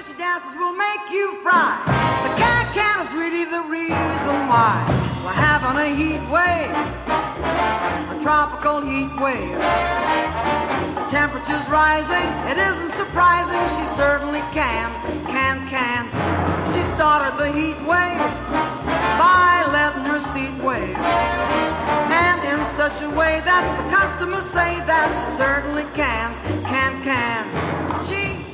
she dances will make you fry. The can is really the reason why we're having a heat wave, a tropical heat wave. The temperature's rising, it isn't surprising, she certainly can. She started the heat wave by letting her seat wave, and in such a way that the customers say that she certainly can. She